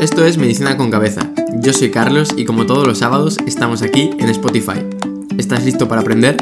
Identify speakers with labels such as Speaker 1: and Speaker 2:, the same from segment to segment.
Speaker 1: Esto es Medicina con Cabeza. Yo soy Carlos y como todos los sábados estamos aquí en Spotify. ¿Estás listo para aprender?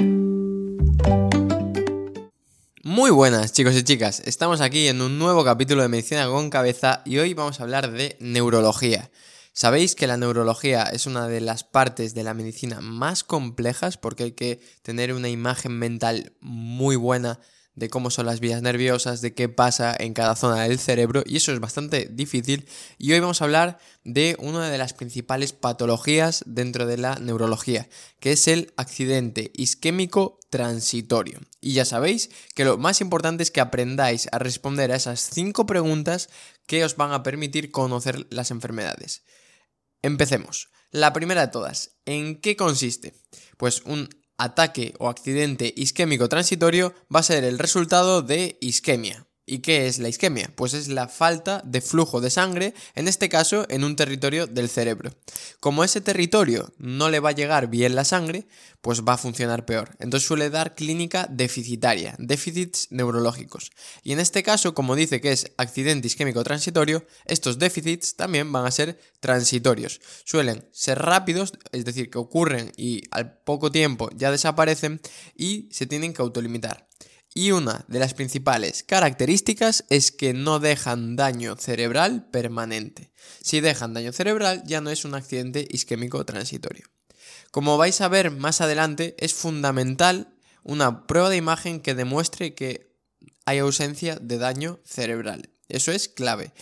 Speaker 1: Muy buenas chicos y chicas, estamos aquí en un nuevo capítulo de Medicina con Cabeza y hoy vamos a hablar de neurología. Sabéis que la neurología es una de las partes de la medicina más complejas porque hay que tener una imagen mental muy buena de cómo son las vías nerviosas, de qué pasa en cada zona del cerebro, y eso es bastante difícil. Y hoy vamos a hablar de una de las principales patologías dentro de la neurología, que es el accidente isquémico transitorio. Y ya sabéis que lo más importante es que aprendáis a responder a esas 5 preguntas que os van a permitir conocer las enfermedades. Empecemos. La primera de todas, ¿en qué consiste? Pues un ataque o accidente isquémico transitorio va a ser el resultado de isquemia. ¿Y qué es la isquemia? Pues es la falta de flujo de sangre, en este caso en un territorio del cerebro. Como ese territorio no le va a llegar bien la sangre, pues va a funcionar peor. Entonces suele dar clínica deficitaria, déficits neurológicos. Y en este caso, como dice que es accidente isquémico transitorio, estos déficits también van a ser transitorios. Suelen ser rápidos, es decir, que ocurren y al poco tiempo ya desaparecen y se tienen que autolimitar. Y una de las principales características es que no dejan daño cerebral permanente. Si dejan daño cerebral ya no es un accidente isquémico transitorio. Como vais a ver más adelante, es fundamental una prueba de imagen que demuestre que hay ausencia de daño cerebral. Eso es clave.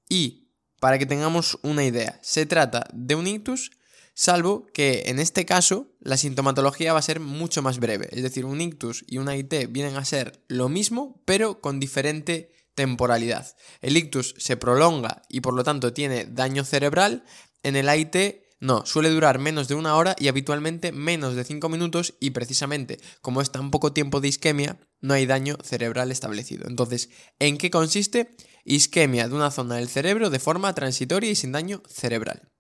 Speaker 1: Y para que tengamos una idea, se trata de un ictus, salvo que en este caso la sintomatología va a ser mucho más breve. Es decir, un ictus y una IT vienen a ser lo mismo, pero con diferente temporalidad. El ictus se prolonga y por lo tanto tiene daño cerebral. En el AIT no, suele durar menos de 1 hora y habitualmente menos de 5 minutos, y precisamente como es tan poco tiempo de isquemia, no hay daño cerebral establecido. Entonces, ¿en qué consiste? Isquemia de una zona del cerebro de forma transitoria y sin daño cerebral.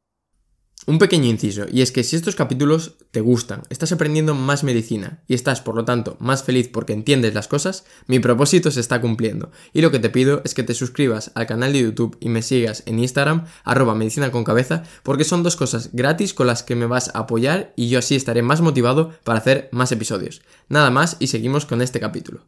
Speaker 1: Un pequeño inciso, y es que si estos capítulos te gustan, estás aprendiendo más medicina y estás por lo tanto más feliz porque entiendes las cosas, mi propósito se está cumpliendo, y lo que te pido es que te suscribas al canal de YouTube y me sigas en Instagram @medicinaconcabeza, porque son 2 cosas gratis con las que me vas a apoyar y yo así estaré más motivado para hacer más episodios. Nada más y seguimos con este capítulo.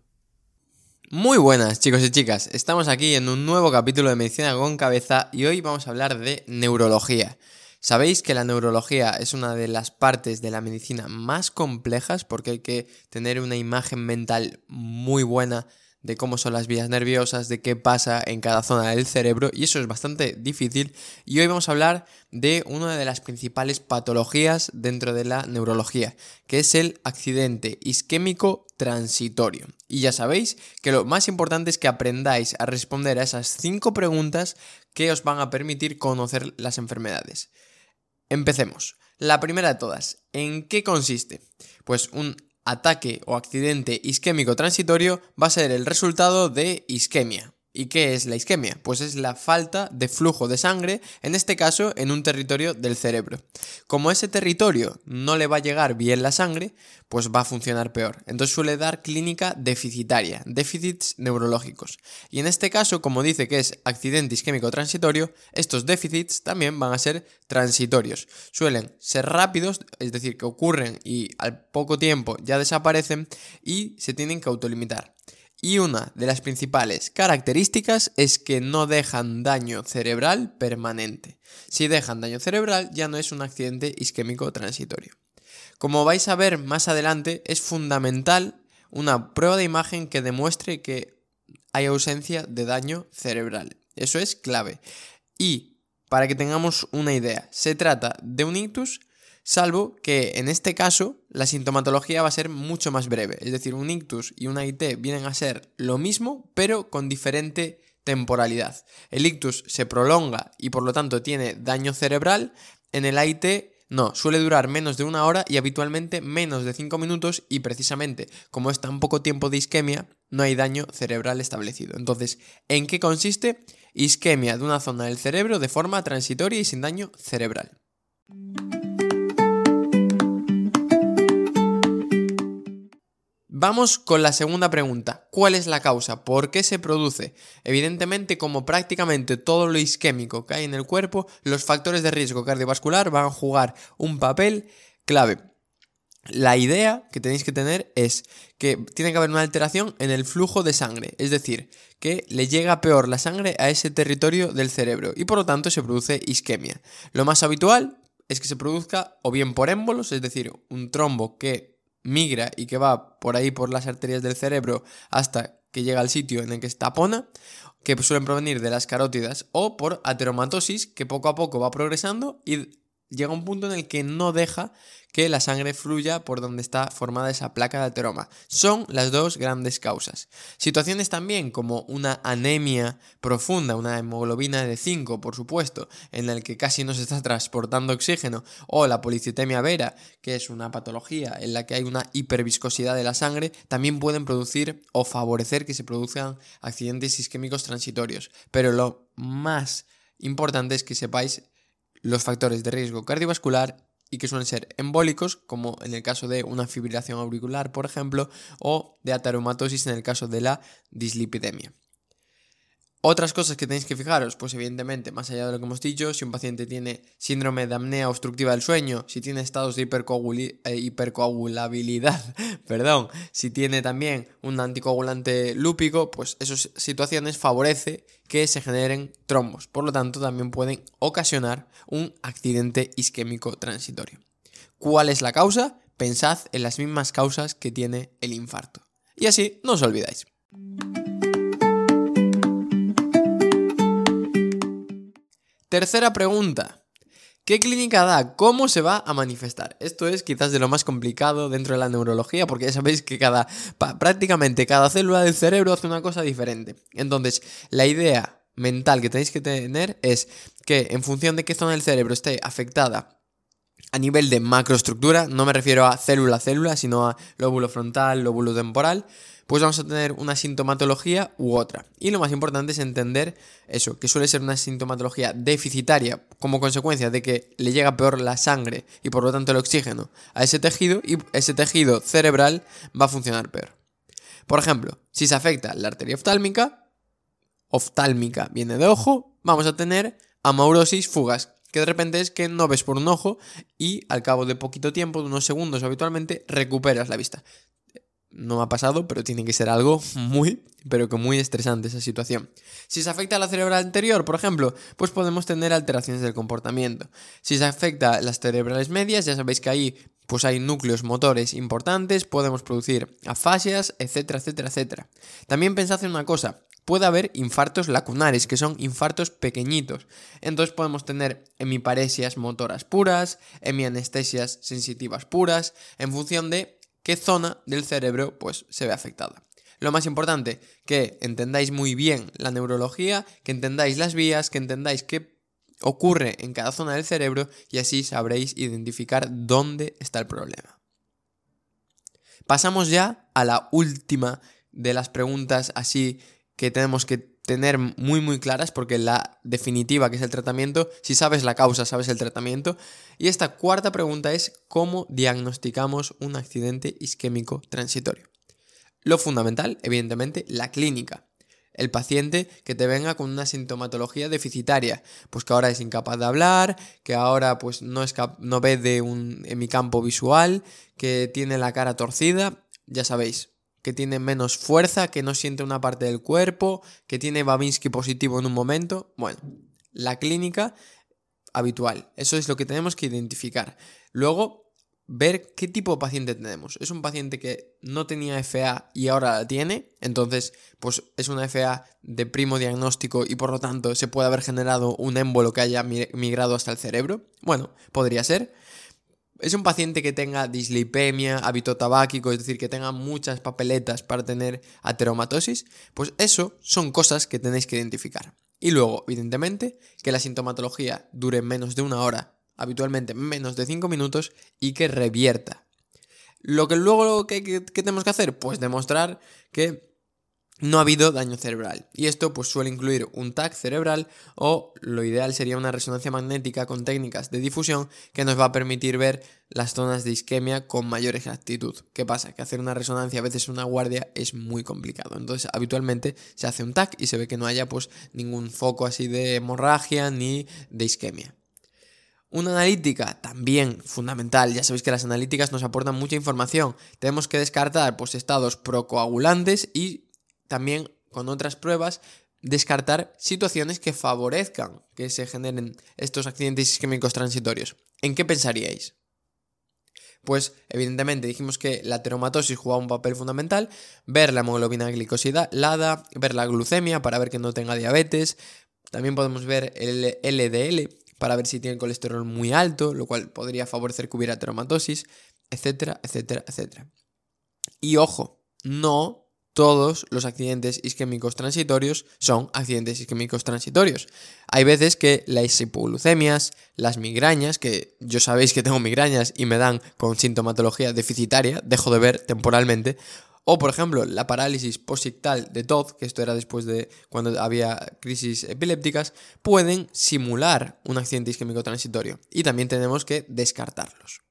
Speaker 1: Muy buenas chicos y chicas, estamos aquí en un nuevo capítulo de Medicina con Cabeza y hoy vamos a hablar de neurología. Sabéis que la neurología es una de las partes de la medicina más complejas porque hay que tener una imagen mental muy buena de cómo son las vías nerviosas, de qué pasa en cada zona del cerebro, y eso es bastante difícil. Y hoy vamos a hablar de una de las principales patologías dentro de la neurología, que es el accidente isquémico transitorio. Y ya sabéis que lo más importante es que aprendáis a responder a esas 5 preguntas que os van a permitir conocer las enfermedades. Empecemos. La primera de todas, ¿en qué consiste? Pues un ataque o accidente isquémico transitorio va a ser el resultado de isquemia. ¿Y qué es la isquemia? Pues es la falta de flujo de sangre, en este caso en un territorio del cerebro. Como ese territorio no le va a llegar bien la sangre, pues va a funcionar peor. Entonces suele dar clínica deficitaria, déficits neurológicos. Y en este caso, como dice que es accidente isquémico transitorio, estos déficits también van a ser transitorios. Suelen ser rápidos, es decir, que ocurren y al poco tiempo ya desaparecen y se tienen que autolimitar. Y una de las principales características es que no dejan daño cerebral permanente. Si dejan daño cerebral ya no es un accidente isquémico transitorio. Como vais a ver más adelante, es fundamental una prueba de imagen que demuestre que hay ausencia de daño cerebral. Eso es clave. Y para que tengamos una idea, se trata de un ictus, salvo que en este caso la sintomatología va a ser mucho más breve. Es decir, un ictus y una IT vienen a ser lo mismo, pero con diferente temporalidad. El ictus se prolonga y por lo tanto tiene daño cerebral. En el AIT no, suele durar menos de 1 hora y habitualmente menos de 5 minutos, y precisamente como es tan poco tiempo de isquemia, no hay daño cerebral establecido. Entonces, ¿en qué consiste? Isquemia de una zona del cerebro de forma transitoria y sin daño cerebral. Vamos con la segunda pregunta. ¿Cuál es la causa? ¿Por qué se produce? Evidentemente, como prácticamente todo lo isquémico que hay en el cuerpo, los factores de riesgo cardiovascular van a jugar un papel clave. La idea que tenéis que tener es que tiene que haber una alteración en el flujo de sangre, es decir, que le llega peor la sangre a ese territorio del cerebro y por lo tanto se produce isquemia. Lo más habitual es que se produzca o bien por émbolos, es decir, un trombo que migra y que va por ahí por las arterias del cerebro hasta que llega al sitio en el que se tapona, que suelen provenir de las carótidas, o por ateromatosis, que poco a poco va progresando y llega un punto en el que no deja que la sangre fluya por donde está formada esa placa de ateroma. Son las dos grandes causas. Situaciones también como una anemia profunda, una hemoglobina de 5, por supuesto, en la que casi no se está transportando oxígeno, o la policitemia vera, que es una patología en la que hay una hiperviscosidad de la sangre, también pueden producir o favorecer que se produzcan accidentes isquémicos transitorios. Pero lo más importante es que sepáis los factores de riesgo cardiovascular y que suelen ser embólicos, como en el caso de una fibrilación auricular, por ejemplo, o de ateromatosis en el caso de la dislipidemia. Otras cosas que tenéis que fijaros, pues evidentemente, más allá de lo que hemos dicho, si un paciente tiene síndrome de apnea obstructiva del sueño, si tiene estados de hipercoagulabilidad, si tiene también un anticoagulante lúpico, pues esas situaciones favorece que se generen trombos. Por lo tanto, también pueden ocasionar un accidente isquémico transitorio. ¿Cuál es la causa? Pensad en las mismas causas que tiene el infarto. Y así no os olvidáis. Tercera pregunta. ¿Qué clínica da? ¿Cómo se va a manifestar? Esto es quizás de lo más complicado dentro de la neurología, porque ya sabéis que prácticamente cada célula del cerebro hace una cosa diferente. Entonces, la idea mental que tenéis que tener es que en función de qué zona del cerebro esté afectada a nivel de macroestructura, no me refiero a célula a célula, sino a lóbulo frontal, lóbulo temporal, pues vamos a tener una sintomatología u otra. Y lo más importante es entender eso, que suele ser una sintomatología deficitaria como consecuencia de que le llega peor la sangre y por lo tanto el oxígeno a ese tejido, y ese tejido cerebral va a funcionar peor. Por ejemplo, si se afecta la arteria oftálmica viene de ojo, vamos a tener amaurosis fugas, que de repente es que no ves por un ojo y al cabo de poquito tiempo, de unos segundos habitualmente, recuperas la vista. No me ha pasado, pero tiene que ser algo muy estresante esa situación. Si se afecta a la cerebral anterior, por ejemplo, pues podemos tener alteraciones del comportamiento. Si se afecta a las cerebrales medias, ya sabéis que ahí pues hay núcleos motores importantes, podemos producir afasias, etcétera, etcétera, etcétera. También pensad en una cosa, puede haber infartos lacunares, que son infartos pequeñitos. Entonces podemos tener hemiparesias motoras puras, hemianestesias sensitivas puras, en función de qué zona del cerebro pues se ve afectada. Lo más importante, que entendáis muy bien la neurología, que entendáis las vías, que entendáis qué ocurre en cada zona del cerebro y así sabréis identificar dónde está el problema. Pasamos ya a la última de las preguntas así que tenemos que tener muy claras, porque la definitiva, que es el tratamiento, si sabes la causa, sabes el tratamiento. Y esta cuarta pregunta es: ¿cómo diagnosticamos un accidente isquémico transitorio? Lo fundamental, evidentemente, la clínica. El paciente que te venga con una sintomatología deficitaria, pues que ahora es incapaz de hablar, que ahora pues no ve de un hemicampo visual, que tiene la cara torcida, ya sabéis, que tiene menos fuerza, que no siente una parte del cuerpo, que tiene Babinski positivo en un momento. Bueno, la clínica habitual, eso es lo que tenemos que identificar. Luego, ver qué tipo de paciente tenemos. ¿Es un paciente que no tenía FA y ahora la tiene? Entonces, pues es una FA de primo diagnóstico y por lo tanto se puede haber generado un émbolo que haya migrado hasta el cerebro. Bueno, podría ser. Es un paciente que tenga dislipemia, hábito tabáquico, es decir, que tenga muchas papeletas para tener ateromatosis. Pues eso son cosas que tenéis que identificar. Y luego, evidentemente, que la sintomatología dure menos de 1 hora, habitualmente menos de 5 minutos, y que revierta. Lo que luego ¿qué tenemos que hacer? Pues demostrar que no ha habido daño cerebral. Y esto pues suele incluir un TAC cerebral o lo ideal sería una resonancia magnética con técnicas de difusión que nos va a permitir ver las zonas de isquemia con mayor exactitud. ¿Qué pasa? Que hacer una resonancia, a veces una guardia, es muy complicado. Entonces habitualmente se hace un TAC y se ve que no haya pues ningún foco así de hemorragia ni de isquemia. Una analítica también fundamental, ya sabéis que las analíticas nos aportan mucha información. Tenemos que descartar pues estados procoagulantes y también con otras pruebas descartar situaciones que favorezcan que se generen estos accidentes isquémicos transitorios. ¿En qué pensaríais? Pues evidentemente dijimos que la ateromatosis jugaba un papel fundamental, ver la hemoglobina glicosilada, ver la glucemia para ver que no tenga diabetes, también podemos ver el LDL para ver si tiene colesterol muy alto, lo cual podría favorecer que hubiera ateromatosis, etcétera, etcétera, etcétera. Y ojo, no todos los accidentes isquémicos transitorios son accidentes isquémicos transitorios. Hay veces que las hipoglucemias, las migrañas, que yo sabéis que tengo migrañas y me dan con sintomatología deficitaria, dejo de ver temporalmente, o por ejemplo la parálisis posictal de TOD, que esto era después de cuando había crisis epilépticas, pueden simular un accidente isquémico transitorio y también tenemos que descartarlos.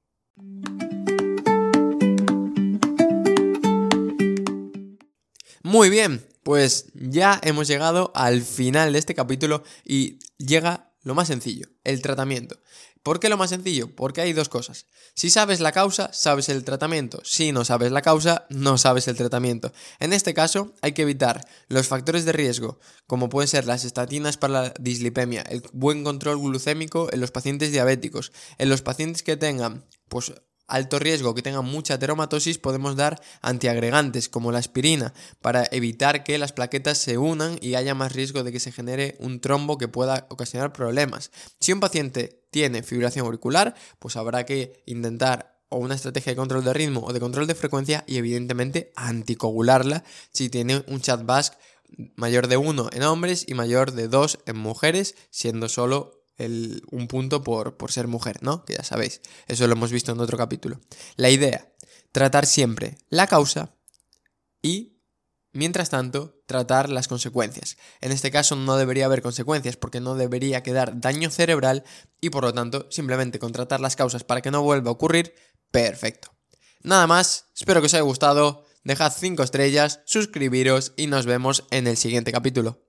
Speaker 1: Muy bien, pues ya hemos llegado al final de este capítulo y llega lo más sencillo, el tratamiento. ¿Por qué lo más sencillo? Porque hay dos cosas. Si sabes la causa, sabes el tratamiento. Si no sabes la causa, no sabes el tratamiento. En este caso, hay que evitar los factores de riesgo, como pueden ser las estatinas para la dislipemia, el buen control glucémico en los pacientes diabéticos, en los pacientes que tengan, pues, alto riesgo, que tengan mucha ateromatosis, podemos dar antiagregantes como la aspirina para evitar que las plaquetas se unan y haya más riesgo de que se genere un trombo que pueda ocasionar problemas. Si un paciente tiene fibrilación auricular, pues habrá que intentar o una estrategia de control de ritmo o de control de frecuencia y evidentemente anticoagularla si tiene un CHA2-VASc mayor de 1 en hombres y mayor de 2 en mujeres, siendo solo un punto por ser mujer, ¿no? Que ya sabéis, eso lo hemos visto en otro capítulo. La idea, tratar siempre la causa y, mientras tanto, tratar las consecuencias. En este caso no debería haber consecuencias porque no debería quedar daño cerebral y por lo tanto simplemente con tratar las causas para que no vuelva a ocurrir, perfecto. Nada más, espero que os haya gustado, dejad 5 estrellas, suscribiros y nos vemos en el siguiente capítulo.